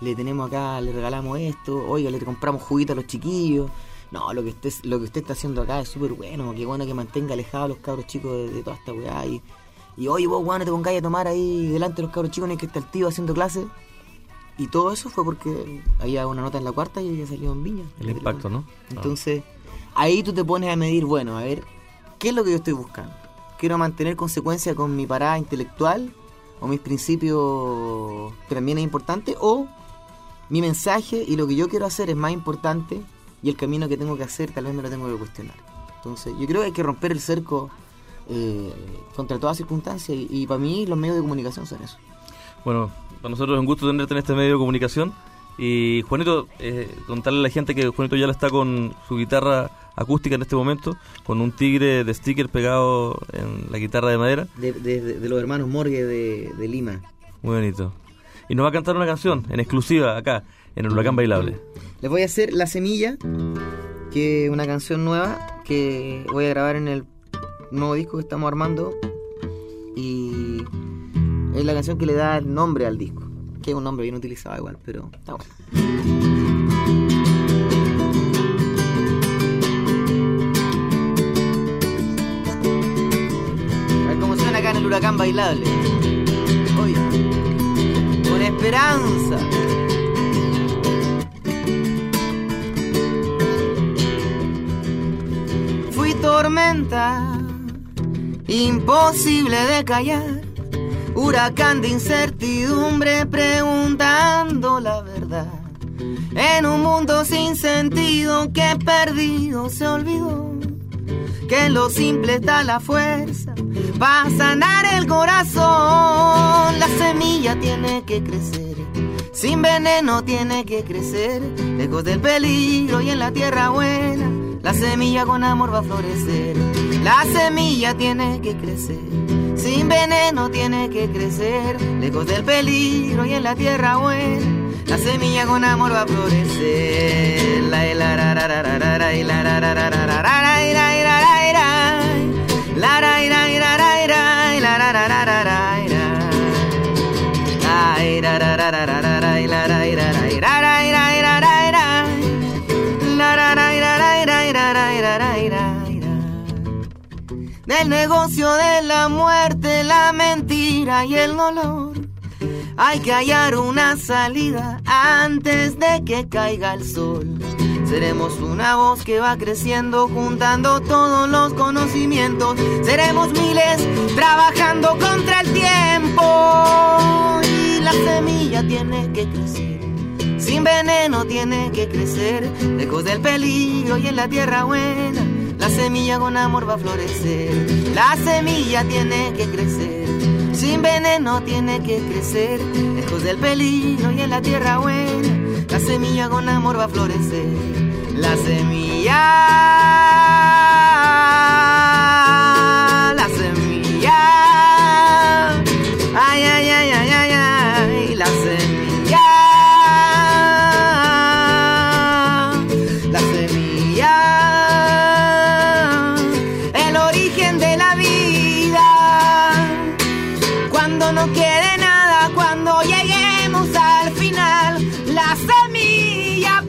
le tenemos acá, le regalamos esto, oiga, le compramos juguito a los chiquillos. No, lo que usted está haciendo acá es súper bueno, qué bueno que mantenga alejados a los cabros chicos de toda esta weá. Y oye, vos, weón, no te pongáis a tomar ahí delante de los cabros chicos, ni que está el tío haciendo clases. Y todo eso fue porque había una nota en la cuarta y ella salió en Viña.
El impacto, ¿no?
Entonces, ahí tú te pones a medir, bueno, a ver, ¿qué es lo que yo estoy buscando? ¿Quiero mantener consecuencia con mi parada intelectual o mis principios, que también es importante? ¿O mi mensaje y lo que yo quiero hacer es más importante y el camino que tengo que hacer tal vez me lo tengo que cuestionar? Entonces, yo creo que hay que romper el cerco contra todas circunstancias y para mí los medios de comunicación son eso.
Bueno, para nosotros es un gusto tenerte en este medio de comunicación. Y Juanito, contarle a la gente que Juanito ya está con su guitarra acústica en este momento, con un tigre de sticker pegado en la guitarra de madera.
De los hermanos Morgue de Lima.
Muy bonito. Y nos va a cantar una canción en exclusiva acá, en el Huracán Bailable.
Les voy a hacer La Semilla, que es una canción nueva que voy a grabar en el nuevo disco que estamos armando. Y es la canción que le da el nombre al disco, que es un nombre bien utilizado igual, pero está bueno. A ver cómo suena acá en el Huracán Bailable. Oye, con esperanza. Fui tormenta, imposible de callar, huracán de incertidumbre preguntando la verdad. En un mundo sin sentido que perdido se olvidó que en lo simple está la fuerza para sanar el corazón. La semilla tiene que crecer, sin veneno tiene que crecer, lejos del peligro y en la tierra buena. La semilla con amor va a florecer. La semilla tiene que crecer, sin veneno tiene que crecer, lejos del peligro y en la tierra buena. La semilla con amor va a florecer. La la la la la la la la la la la la la la del negocio de la muerte, la mentira y el dolor. Hay que hallar una salida antes de que caiga el sol. Seremos una voz que va creciendo, juntando todos los conocimientos. Seremos miles trabajando contra el tiempo. Y la semilla tiene que crecer, sin veneno tiene que crecer, lejos del peligro y en la tierra buena. La semilla con amor va a florecer. La semilla tiene que crecer, sin veneno tiene que crecer, lejos del peligro y en la tierra buena. La semilla con amor va a florecer. La semilla, la semilla, ay, ay, ay, ay, ay, ay, la semilla, la semilla, el origen de la vida. Cuando no quede nada, cuando lleguemos al final, la semilla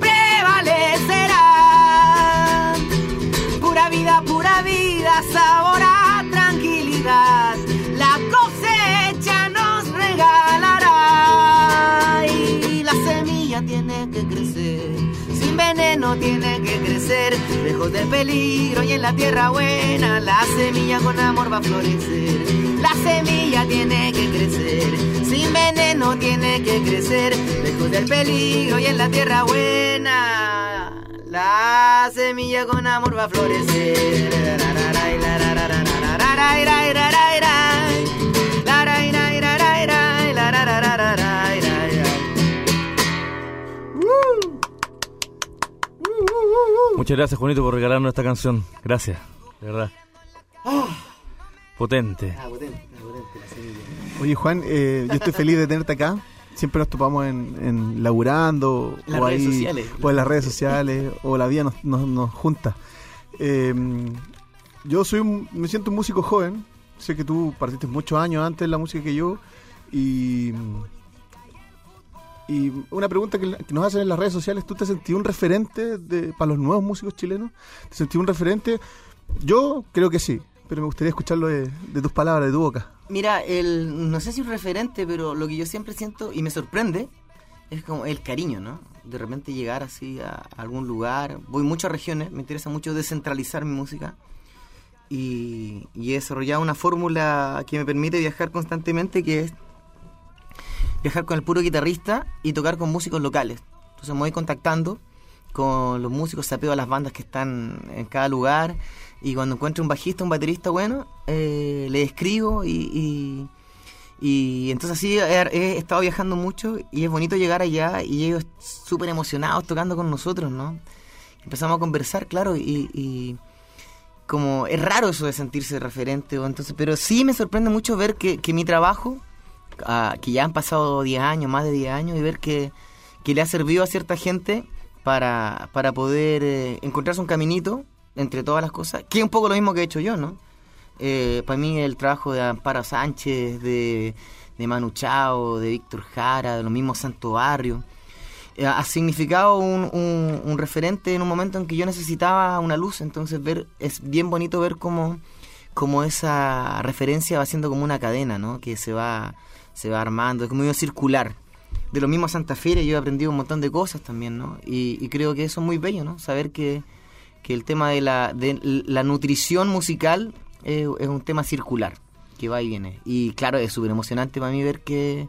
prevalecerá. Pura vida, sabor a tranquilidad, la cosecha nos regalará. Y la semilla tiene que crecer, sin veneno tiene que crecer, lejos del peligro y en la tierra buena. La semilla con amor va a florecer. La semilla tiene que crecer, sin veneno tiene que crecer, lejos del peligro y en la tierra buena. La semilla con amor va a florecer.
Muchas gracias, Juanito, por regalarnos esta canción. Gracias, de verdad. Potente.
Potente la semilla.
Oye, Juan, yo estoy feliz de tenerte acá. Siempre nos topamos en laburando
Las
o
redes
ahí,
sociales.
o en las redes sociales o la vida nos junta. Yo me siento un músico joven. Sé que tú partiste muchos años antes de la música que yo y Y una pregunta que nos hacen en las redes sociales, ¿tú te sentís un referente para los nuevos músicos chilenos? ¿Te sentís un referente? Yo creo que sí, pero me gustaría escucharlo de tus palabras, de tu boca.
Mira, no sé si un referente, pero lo que yo siempre siento y me sorprende es como el cariño, ¿no? De repente llegar así a algún lugar. Voy mucho a regiones, me interesa mucho descentralizar mi música. Y he desarrollado una fórmula que me permite viajar constantemente, que es viajar con el puro guitarrista y tocar con músicos locales. Entonces me voy contactando con los músicos, sapeo a las bandas que están en cada lugar, y cuando encuentro un bajista, un baterista bueno, le escribo y entonces así he estado viajando mucho, y es bonito llegar allá y ellos súper emocionados tocando con nosotros, ¿no? Empezamos a conversar, claro, y como es raro eso de sentirse referente, entonces, pero sí me sorprende mucho ver que mi trabajo, que ya han pasado 10 años, más de 10 años, y ver que le ha servido a cierta gente para poder encontrarse un caminito entre todas las cosas, que es un poco lo mismo que he hecho yo, ¿no? Para mí el trabajo de Amparo Sánchez, de Manu Chao, de Víctor Jara, de los mismos Santo Barrio, ha significado un referente en un momento en que yo necesitaba una luz. Entonces es bien bonito ver cómo esa referencia va siendo como una cadena, ¿no? Que se va armando, es como medio circular. De lo mismo Santa Fe, yo he aprendido un montón de cosas también, ¿no? Y creo que eso es muy bello, ¿no? Saber que el tema de la nutrición musical es un tema circular, que va y viene. Y claro, es súper emocionante para mí ver que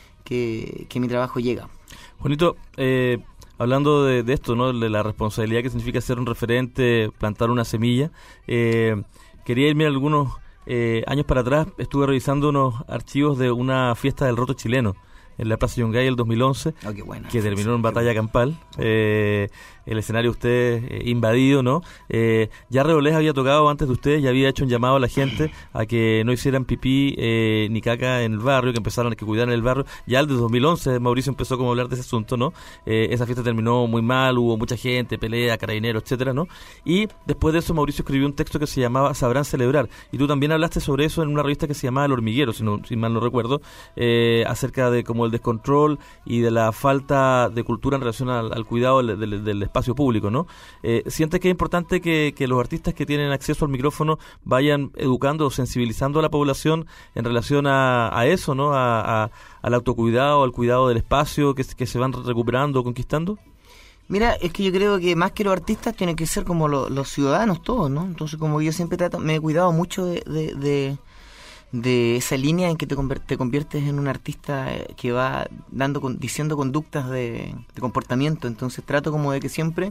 mi trabajo llega.
Juanito, hablando de esto, ¿no? De la responsabilidad que significa ser un referente, plantar una semilla, quería irme algunos años para atrás. Estuve revisando unos archivos de una fiesta del roto chileno en la Plaza Yungay el 2011,
qué bueno,
que terminó en batalla campal. El escenario usted invadido, ¿no? Ya Revolés había tocado antes de ustedes y había hecho un llamado a la gente a que no hicieran pipí ni caca en el barrio, que empezaran a que cuidaran el barrio. Ya el de 2011 Mauricio empezó como a hablar de ese asunto, ¿no? Esa fiesta terminó muy mal, hubo mucha gente, pelea, carabineros, etcétera, ¿no? Y después de eso Mauricio escribió un texto que se llamaba Sabrán Celebrar, y tú también hablaste sobre eso en una revista que se llamaba El Hormiguero, si mal no recuerdo, acerca de como el descontrol y de la falta de cultura en relación al cuidado del espacio público, ¿no? ¿Sientes que es importante que los artistas que tienen acceso al micrófono vayan educando o sensibilizando a la población en relación a eso, ¿no? Al autocuidado, al cuidado del espacio que se van recuperando o conquistando?
Mira, es que yo creo que más que los artistas tienen que ser como los ciudadanos todos, ¿no? Entonces, como yo siempre me he cuidado mucho de esa línea en que te conviertes en un artista que va diciendo conductas de comportamiento. Entonces trato como de que siempre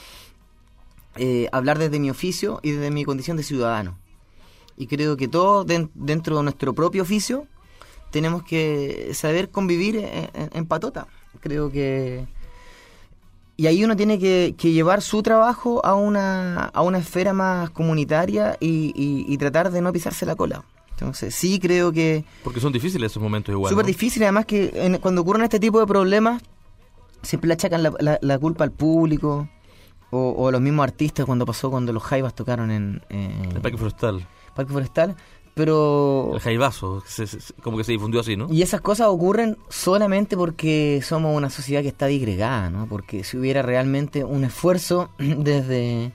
hablar desde mi oficio y desde mi condición de ciudadano. Y creo que todos dentro de nuestro propio oficio tenemos que saber convivir en patota. Creo que... Y ahí uno tiene que llevar su trabajo a una esfera más comunitaria y tratar de no pisarse la cola. Entonces sí creo que...
Porque son difíciles esos momentos igual,
súper
¿no?
difíciles, además que cuando ocurren este tipo de problemas siempre le achacan la culpa al público o a los mismos artistas, cuando los Jaivas tocaron en...
el Parque Forestal.
Pero...
El jaibazo, como que se difundió así, ¿no?
Y esas cosas ocurren solamente porque somos una sociedad que está disgregada, ¿no? Porque si hubiera realmente un esfuerzo desde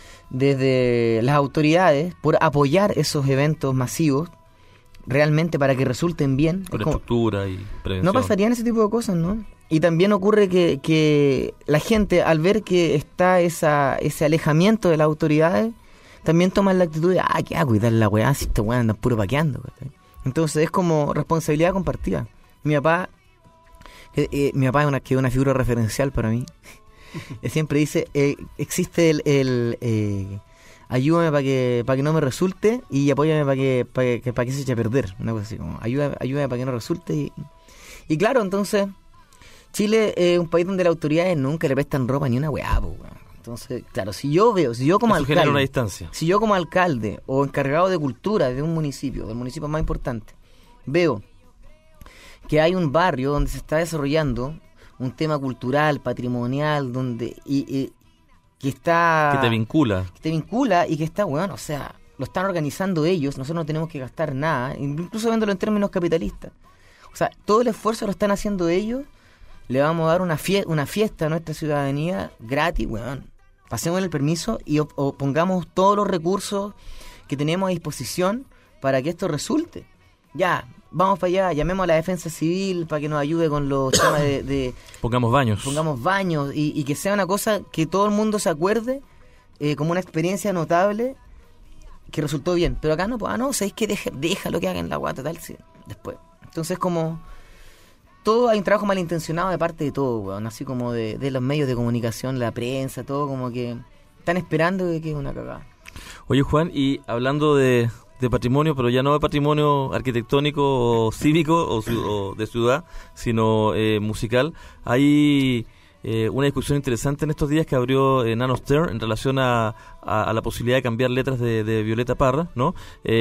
las autoridades por apoyar esos eventos masivos realmente para que resulten bien,
con estructura y prevención,
no pasarían ese tipo de cosas, ¿no? Y también ocurre que la gente, al ver que está ese alejamiento de las autoridades, también toman la actitud de ¿qué hago? Cuidar la weá, si esta weá anda puro paqueando, ¿sí? Entonces es como responsabilidad compartida. Mi papá es una figura referencial para mí. Siempre dice, existe el ayúdame para que no me resulte y apóyame para que se eche a perder, una cosa así como ayúdame para que no resulte y claro, entonces Chile es un país donde las autoridades nunca le prestan ropa ni una weá, entonces claro, si yo como
eso genera
alcalde,
una distancia.
Si yo como alcalde o encargado de cultura de un municipio, del municipio más importante, veo que hay un barrio donde se está desarrollando un tema cultural, patrimonial, donde que te vincula y que está, bueno, o sea, lo están organizando ellos, nosotros no tenemos que gastar nada, incluso viéndolo en términos capitalistas. O sea, todo el esfuerzo lo están haciendo ellos le vamos a dar una fiesta a nuestra ciudadanía gratis, weón. Pasemos el permiso y o pongamos todos los recursos que tenemos a disposición para que esto resulte. Ya, vamos para allá, llamemos a la defensa civil para que nos ayude con los temas de
Pongamos baños.
y que sea una cosa que todo el mundo se acuerde como una experiencia notable que resultó bien. Pero acá no, pues, ¿sabéis que deja lo que hagan la guata tal? Sí, después. Entonces como todo hay un trabajo malintencionado de parte de todo, weón, así como de los medios de comunicación, la prensa, todo como que están esperando que quede una cagada.
Oye, Juan, y hablando de patrimonio, pero ya no de patrimonio arquitectónico o cívico o de ciudad, sino musical, hay una discusión interesante en estos días que abrió Nano Stern en relación a la posibilidad de cambiar letras de Violeta Parra, ¿no?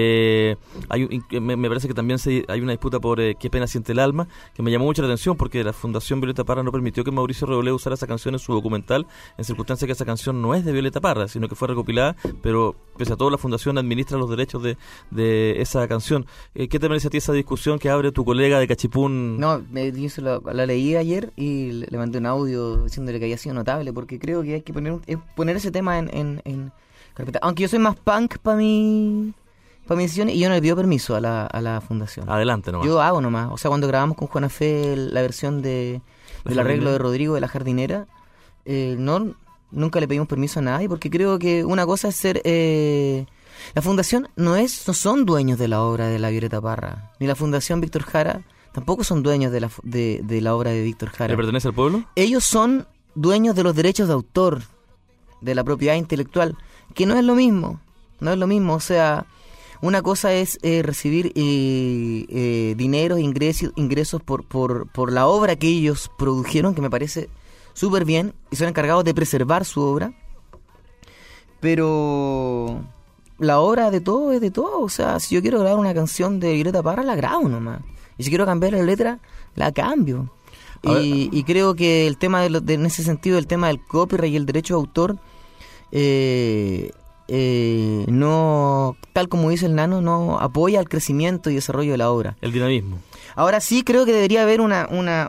Me parece que también hay una disputa por Qué pena siente el alma, que me llamó mucho la atención porque la Fundación Violeta Parra no permitió que Mauricio Rebolé usara esa canción en su documental, en circunstancia que esa canción no es de Violeta Parra, sino que fue recopilada, pero pese a todo la Fundación administra los derechos de esa canción. ¿Qué te parece a ti esa discusión que abre tu colega de Cachipún?
No, yo la leí ayer y le mandé un audio diciéndole que había sido notable, porque creo que hay que poner ese tema en carpeta. Aunque yo soy más punk para mi decisión y yo no le pido permiso a la fundación.
Adelante nomás.
Yo hago nomás. O sea, cuando grabamos con Juana Fe la versión del arreglo de Rodrigo de La Jardinera, nunca le pedimos permiso a nadie, porque creo que una cosa es ser... la fundación no son dueños de la obra de la Violeta Parra, ni la Fundación Víctor Jara tampoco son dueños de la obra de Víctor Jara.
¿Le pertenece al pueblo?
Ellos son dueños de los derechos de autor, de la propiedad intelectual, que no es lo mismo, o sea, una cosa es recibir dinero, ingresos por la obra que ellos produjeron, que me parece súper bien, y son encargados de preservar su obra, pero la obra de todo es de todo, o sea, si yo quiero grabar una canción de Violeta Parra, la grabo nomás, y si quiero cambiar la letra, la cambio. Y creo que el tema en ese sentido, el tema del copyright y el derecho de autor, no, tal como dice el Nano, no apoya el crecimiento y desarrollo de la obra.
El dinamismo.
Ahora sí creo que debería haber una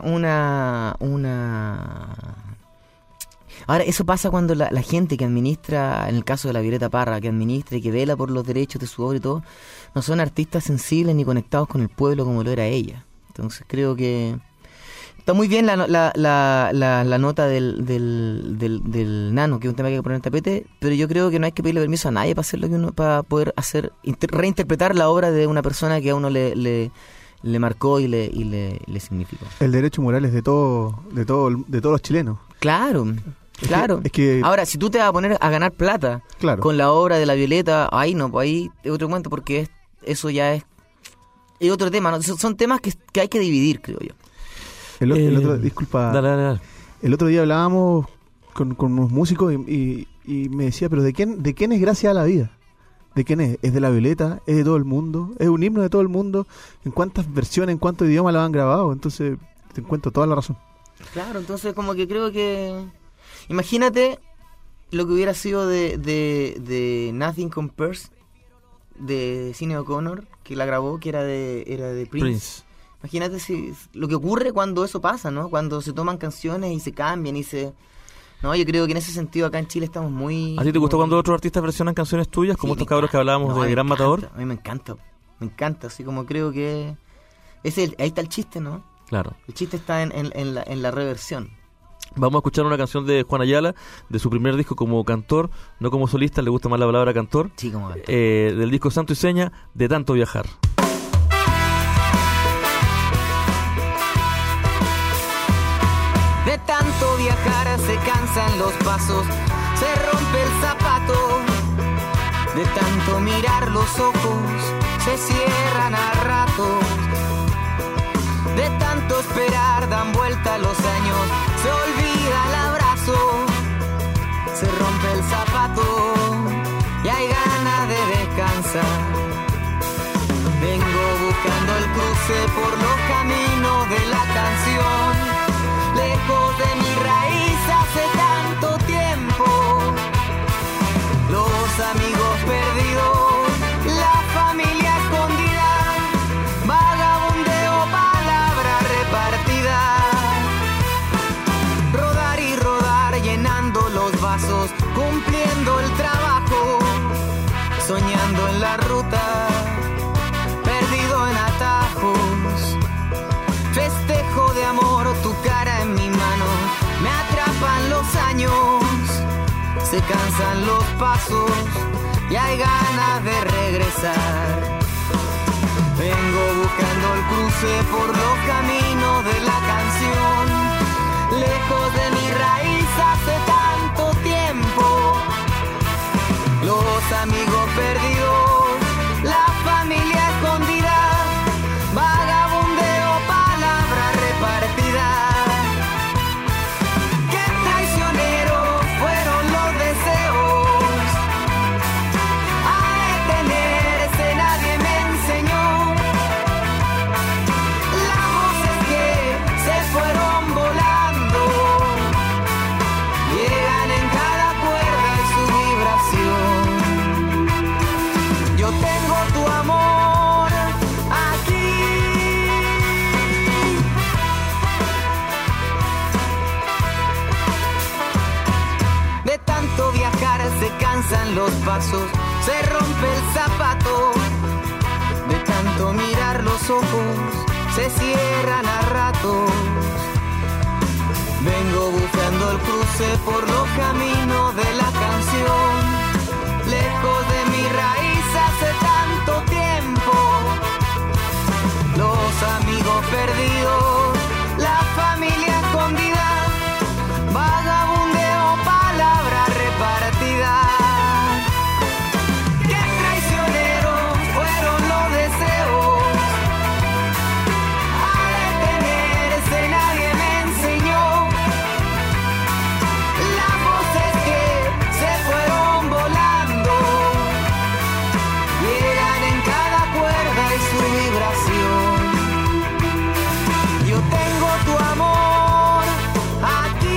Ahora, eso pasa cuando la gente que administra, en el caso de la Violeta Parra, que administra y que vela por los derechos de su obra y todo, no son artistas sensibles ni conectados con el pueblo como lo era ella. Entonces creo que está muy bien la nota del Nano, que es un tema que hay que poner en tapete, pero yo creo que no hay que pedirle permiso a nadie para poder reinterpretar la obra de una persona que a uno le marcó y le significó.
El derecho moral es de todos los chilenos.
Claro.
Es que
ahora, si tú te vas a poner a ganar plata con la obra de la Violeta, ahí es otro cuento, porque eso ya es otro tema, ¿no? Son temas que hay que dividir, creo yo.
El otro, disculpa.
Dale.
El otro día hablábamos con unos músicos y me decía, pero ¿de quién es Gracias a la Vida? ¿De quién es? ¿Es de la Violeta? ¿Es de todo el mundo? ¿Es un himno de todo el mundo? ¿En cuántas versiones, en cuántos idiomas la han grabado? Entonces, te encuentro toda la razón.
Claro, entonces como que creo que... Imagínate lo que hubiera sido de Nothing Compares, de Sinéad O'Connor, que la grabó, que era de Prince. Imagínate lo que ocurre cuando eso pasa, ¿no? Cuando se toman canciones y se cambian No, yo creo que en ese sentido acá en Chile estamos muy...
¿A ti te gustó cuando otros artistas versionan canciones tuyas, como estos cabros que hablábamos de Gran Matador?
A mí me encanta, así como creo que... ahí está el chiste, ¿no?
Claro.
El chiste está en la reversión.
Vamos a escuchar una canción de Juan Ayala, de su primer disco como cantor, no como solista, le gusta más la palabra cantor.
Sí, como cantor.
Del disco Santo y Seña, De tanto viajar.
De tanto viajar se cansan los pasos, se rompe el zapato. De tanto mirar los ojos, se cierran a ratos. De tanto esperar dan vuelta los años, se olvida el abrazo. Se rompe el zapato y hay ganas de descansar. Vengo buscando el cruce por los caminos de la canción, lejos de mi raíz hace tanto tiempo. Los amigos perdidos, la familia escondida, vagabundeo, palabra repartida.
cansan los pasos y hay ganas de regresar. Vengo buscando el cruce por los caminos de la canción, lejos de mi raíz hace tanto tiempo. Los amigos perdidos, la familia escondida, vagabundeo, palabra repartida. Qué traicioneros fueron los deseos, a detenerse nadie me enseñó. Las voces que se fueron volando llegan en cada cuerda y su vibración. Yo tengo tu amor aquí. De tanto viajar se cansan los pasos, se rompe el zapato. De tanto mirar los ojos, se cierran a ratos. Vengo buscando el cruce por los caminos de la canción, lejos de mi raíz hace tanto tiempo. Los amigos perdidos, la familia escondida, vagabundeo, palabra repartida. Qué traicioneros fueron los deseos, a detenerse nadie me enseñó. Las voces que se fueron volando llegan en cada cuerda y su vibración. Yo tengo tu amor aquí.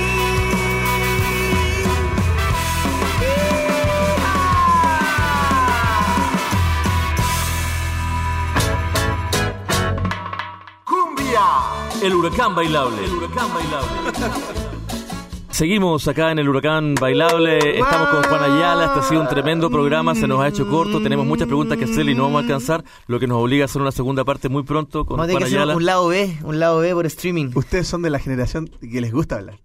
El huracán bailable. El huracán bailable. Seguimos acá en el Huracán Bailable, estamos con Juan Ayala, este ha sido un tremendo programa, se nos ha hecho corto, tenemos muchas preguntas que hacerle y no vamos a alcanzar, lo que nos obliga a hacer una segunda parte muy pronto con
Vamos a
Juan
tener que hacer
Ayala.
un lado B por streaming.
Ustedes son de la generación que les gusta hablar.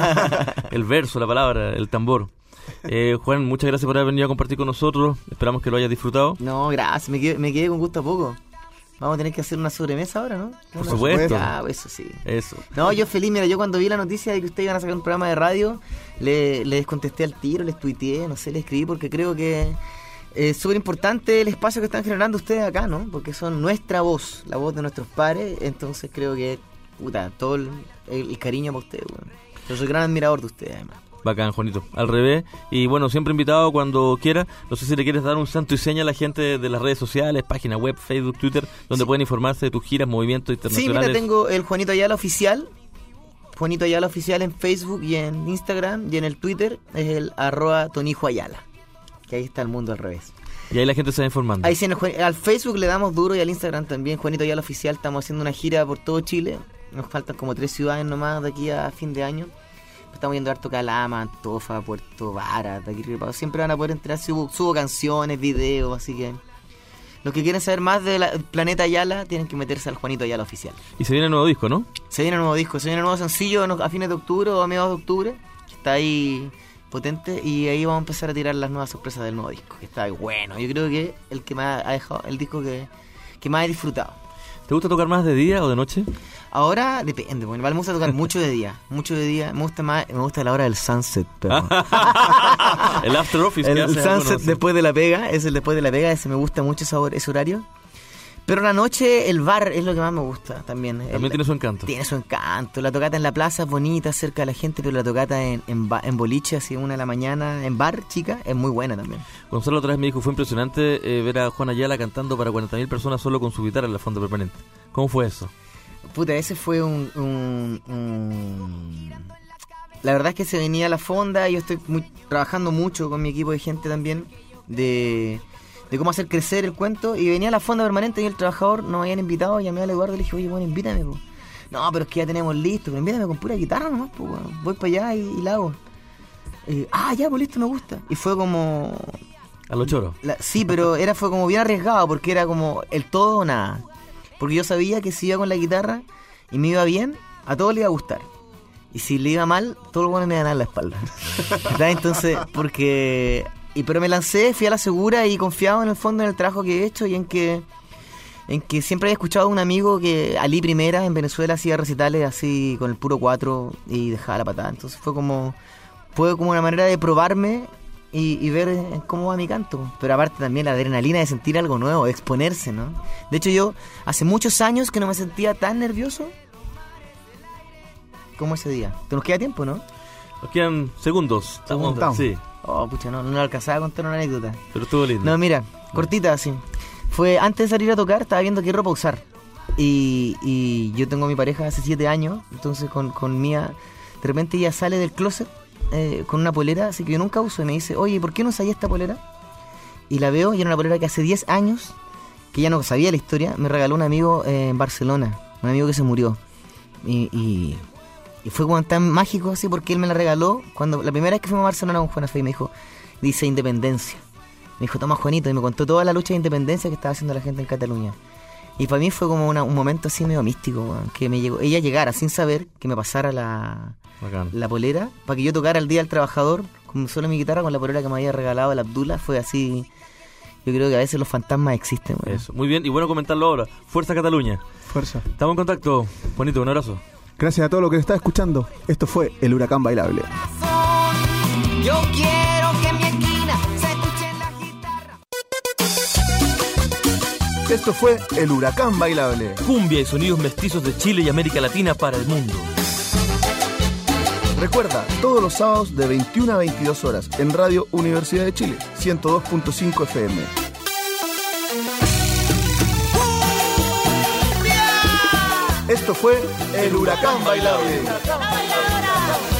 El verso, la palabra, el tambor. Juan, muchas gracias por haber venido a compartir con nosotros, esperamos que lo hayas disfrutado.
No, gracias, me quedé con gusto a poco. Vamos a tener que hacer una sobremesa ahora, ¿no?
Por supuesto.
Ah, eso sí.
Eso.
No, yo feliz, mira, yo cuando vi la noticia de que ustedes iban a sacar un programa de radio, les contesté al tiro, les tuiteé, no sé, les escribí porque creo que es súper importante el espacio que están generando ustedes acá, ¿no? Porque son nuestra voz, la voz de nuestros pares, entonces creo que, puta, todo el cariño para ustedes, bueno. Yo soy gran admirador de ustedes, además.
Bacán, Juanito. Al revés. Y bueno, siempre invitado cuando quiera. No sé si le quieres dar un santo y seña a la gente de las redes sociales, página web, Facebook, Twitter, donde pueden informarse de tus giras, movimientos internacionales.
Sí, mira, tengo el Juanito Ayala Oficial. Juanito Ayala Oficial en Facebook y en Instagram. Y en el Twitter es el @TonijoAyala. Que ahí está el mundo al revés.
Y ahí la gente se va informando.
Ahí sí, al Facebook le damos duro y al Instagram también. Juanito Ayala Oficial. Estamos haciendo una gira por todo Chile. Nos faltan como 3 ciudades nomás de aquí a fin de año. Estamos yendo a Harto Calama, Antofa, Puerto Vara, de aquí siempre van a poder entrar, subo canciones, videos, así que los que quieren saber más del Planeta Ayala tienen que meterse al Juanito Ayala Oficial.
Y se viene el nuevo disco, ¿no?
Se viene el nuevo disco, se viene el nuevo sencillo a fines de octubre o a mediados de octubre, que está ahí potente, y ahí vamos a empezar a tirar las nuevas sorpresas del nuevo disco, que está bueno. Yo creo que el que me ha dejado, el disco que más he disfrutado.
¿Te gusta tocar más de día o de noche?
Ahora depende, bueno, me gusta tocar mucho de día, me gusta la hora del sunset, pero
el after office,
el sunset después de la pega, ese me gusta mucho ese horario. Pero la noche, el bar es lo que más me gusta también.
También tiene su encanto.
Tiene su encanto. La tocata en la plaza es bonita, cerca de la gente, pero la tocata en boliche, así 1 de la mañana, en bar, chica, es muy buena también.
Gonzalo otra vez me dijo, fue impresionante ver a Juan Ayala cantando para 40.000 personas solo con su guitarra en la fonda permanente. ¿Cómo fue eso?
Puta, ese fue La verdad es que se venía a la fonda y yo estoy trabajando mucho con mi equipo de gente también de cómo hacer crecer el cuento, y venía a la fonda permanente y el trabajador nos habían invitado, llamé al Eduardo y le dije, oye, bueno, invítame, po. No, pero es que ya tenemos listo, pero invítame con pura guitarra nomás, po, bueno. Voy para allá y la hago. Ya, pues listo, me gusta. Y fue como...
A los choros.
Sí, pero fue como bien arriesgado, porque era como el todo o nada. Porque yo sabía que si iba con la guitarra y me iba bien, a todos les iba a gustar. Y si le iba mal, todo el bueno me ganaba la espalda. ¿Verdad? Entonces, pero me lancé, fui a la segura y confiado en el fondo en el trabajo que he hecho y en que siempre había escuchado a un amigo que Ali Primera en Venezuela hacía recitales así con el puro 4 y dejaba la patada. Entonces fue como una manera de probarme y ver cómo va mi canto. Pero aparte también la adrenalina de sentir algo nuevo, de exponerse, ¿no? De hecho yo hace muchos años que no me sentía tan nervioso como ese día. ¿Te nos queda tiempo, no?
Nos quedan segundos.
Estamos.
Sí,
Oh, pucha, no lo alcanzaba a contar una anécdota.
pero estuvo lindo.
No, mira, cortita así. Fue antes de salir a tocar, estaba viendo qué ropa usar. Y yo tengo a mi pareja hace 7 años, entonces con Mía, de repente ella sale del closet con una polera, así que yo nunca uso, y me dice, oye, ¿por qué no usas esta polera? Y la veo, y era una polera que hace 10 años, que ya no sabía la historia, me regaló un amigo en Barcelona, un amigo que se murió. Y fue como tan mágico así porque él me la regaló cuando la primera vez que fuimos a Barcelona con Juana Fe, me dijo, dice Independencia. Me dijo, toma Juanito, y me contó toda la lucha de independencia que estaba haciendo la gente en Cataluña. Y para mí fue como un momento así medio místico, weón, que ella llegara sin saber que me pasara la polera, para que yo tocara el Día del Trabajador con solo mi guitarra con la polera que me había regalado el Abdullah. Fue así. Yo creo que a veces los fantasmas existen, weón.
Eso, muy bien, y bueno comentarlo ahora. Fuerza Cataluña.
Fuerza.
Estamos en contacto. Juanito, un abrazo.
Gracias a todo lo que está escuchando. Esto fue El Huracán Bailable.
Yo quiero que en mi esquina se escuche la guitarra.
Esto fue El Huracán Bailable.
Cumbia y sonidos mestizos de Chile y América Latina para el mundo.
Recuerda, todos los sábados de 21 a 22 horas en Radio Universidad de Chile, 102.5 FM. Esto fue El Huracán Bailable.